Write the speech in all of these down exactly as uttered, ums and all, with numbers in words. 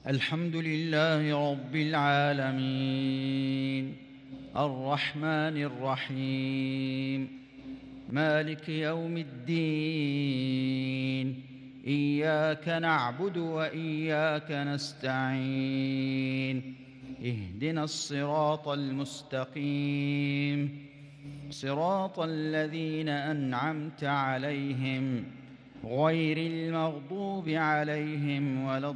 الحمد لله رب العالمين الرحمن الرحيم مالك يوم الدين إياك نعبد وإياك نستعين اهدنا الصراط المستقيم صراط الذين أنعمت عليهم غير المغضوب عليهم ولا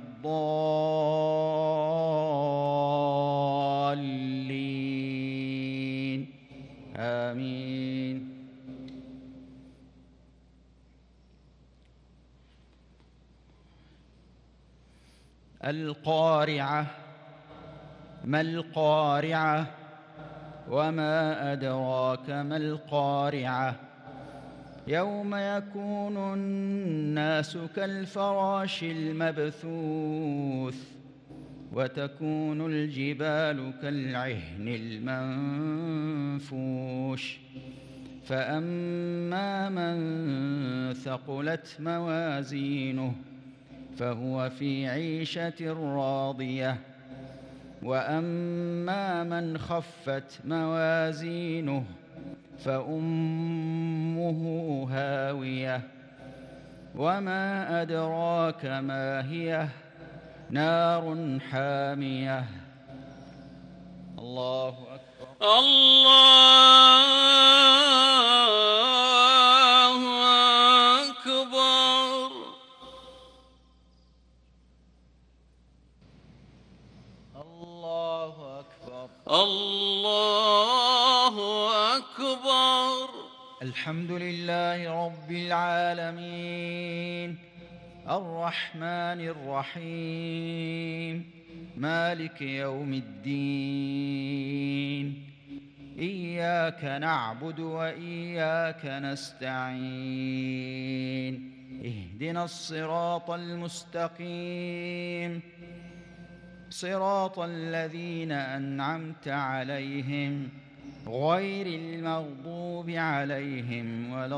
الضالين آمين. القارعة. ما القارعة وما أدراك ما القارعة يوم يكون الناس كالفراش المبثوث وتكون الجبال كالعهن المنفوش فأما من ثقلت موازينه فهو في عيشة راضية وأما من خفت موازينه فأمه هاوية وما أدراك ما هي نار حامية. الله أكبر. الله أكبر. الله أكبر. الله أكبر. الحمد لله رب العالمين الرحمن الرحيم مالك يوم الدين إياك نعبد وإياك نستعين اهدنا الصراط المستقيم صراط الذين أنعمت عليهم غير المغضوب عليهم ولا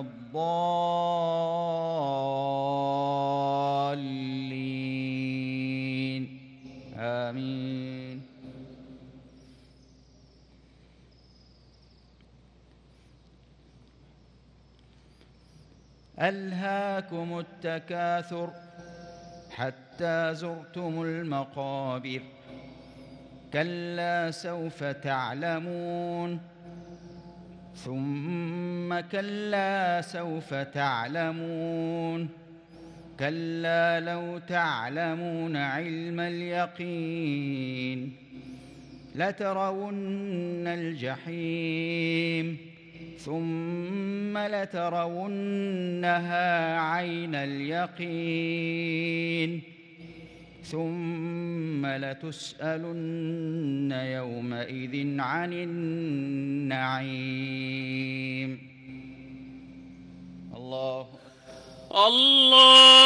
الضالين آمين. ألهاكم التكاثر حتى زرتم المقابر كلا سوف تعلمون ثم كلا سوف تعلمون كلا لو تعلمون علم اليقين لترون الجحيم ثم لترونها عين اليقين ثم لتسألن يومئذ عن النعيم. الله الله